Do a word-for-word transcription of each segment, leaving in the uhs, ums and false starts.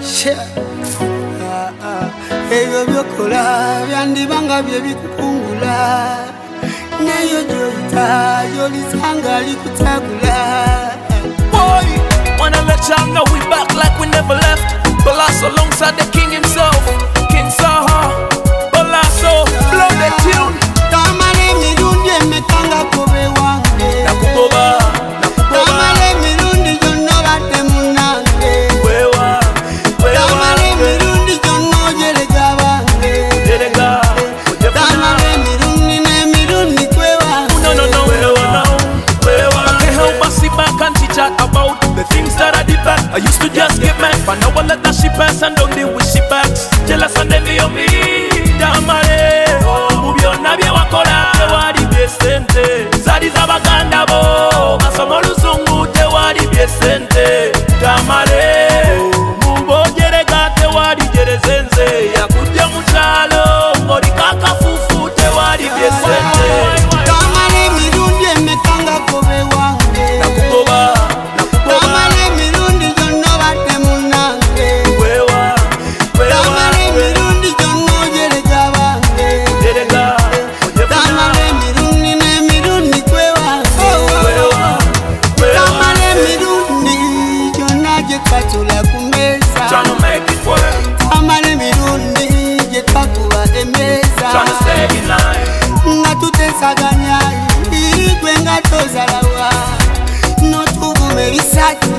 Ebyo byokola byandibanga bye bikukungula neyo gy'oyita gy'olisanga likutagula. Boy, wanna let y'all know we back like we never left. Bolaso alongside the king himself, King Saha. Bolaso, blow the tune. Tamale mirundi emekanga kobe wange Nakugoba, nakugoba. Tamale mirundi gyonna badde munnange Wewa, wewa. Tamale mirundi gyonna ojerega bange Jerega, ojefuna. Tamale mirundi n'emirundi kwewa. No, no, no, wewa, no, wewa. I can't help but sit back and chit chat about the things that I did back. I used to just get mad, but now I let that shit pass and don't deal with shit backs. Jealous and envy of me, Tamale. Mubyonna bye wakola tewali byesente. Zali z'Abaganda bo, basoma Oluzungu tewali byesente. Tamale, mubojerega tewali jerezenze. Yakujja mu kyalo ng'oliko akafuufu tewali byesente. Tamale mirundi emekanga kobe wange Nakugoba, nakugoba. Tamale mirundi gyonna badde munnange Wewa, wewa. Tamale mirundi gyonna ojerega bange Jerega, ojefuna. Tamale mirundi n'emirundi kwewa. Wewa, wewa. Tamale mirundi gyonna gye twatula ku mmeeza Tryna make it work, Tamale mirundi gye twakuba emmeeza tryna stay in line. nga tuteesaganya gwe nga tozalawa n'otuvuma ebisatu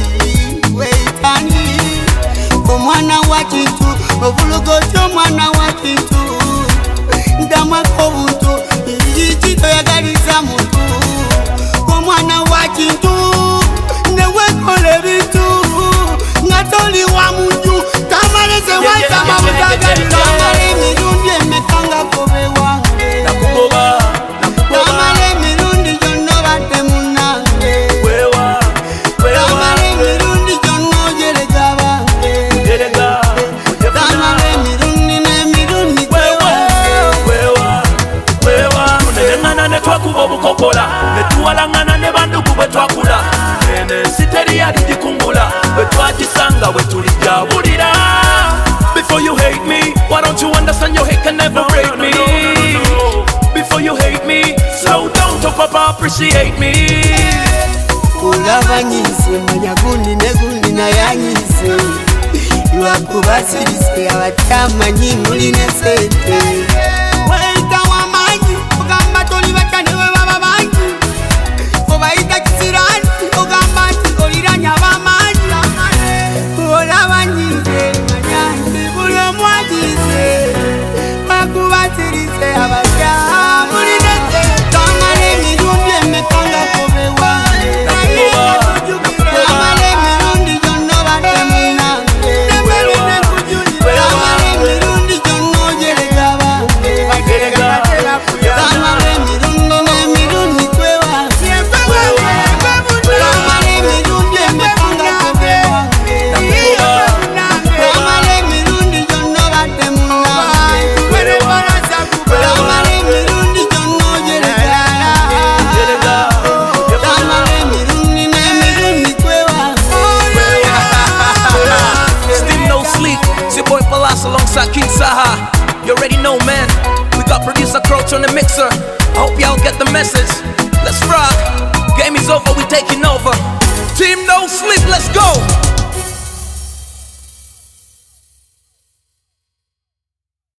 weitani omwana wa kintu obulogoti omwana wa kintu ndamwako obuntu iki toyagaliza muntu omwana wa kintu newekola ebintu nga toli wa muntu Tamale zewaitama butagalira. Tamale emirundi emekanga kobe wange Nakugoba, nakugoba. Tamale mirundi gyonna badde munnange Wewa, wewa. Tamale mirundi gyonna ojerega bange Jerega, ojefuna. Tamale mirundi n'emirundi Wewa, kwewa. wewa, wewa. Tunenengana ne twakuba obukokola, ne tuwalangana ne bandugu bwe twakula. Eno ensi teri yali gikungula, bwe twagisanga bwe tulijabulira. Before you hate me, why don't you understand your hate can never break me? Before you hate me, slow down to papa appreciate me. Olabanyise manya gundi ne gundi nayanyize lwakubasirise abatamanyi mulina sente weita wamanyi ogamba toli batya newe baba bangi obayita kisirani ogamba nti oliranya bamanyi olabanyize manya nti buli omwagize bakubasirise abatya mulina sente. Tamale emirundi emekanga kobe wange Tamale mirundi gyonna badde munnange Tamale mirundi gyonna ojerega bange Tamale mirundi n'emirundi kwewa. Tamale mirundi emekanga kobe wange Tamale mirundi gyonna badde munnange Tamale mirundi gyonna ojerega Jerega, ojefuna. Tamale mirundi n'emirundi kwewa. Still no sleep. It's your boy Bolaso alongside King Saha. You already know, man. We got producer Crouch on the mixer. I hope y'all get the message. Let's rock. Game is over, we taking over. Team No Sleep, let's go.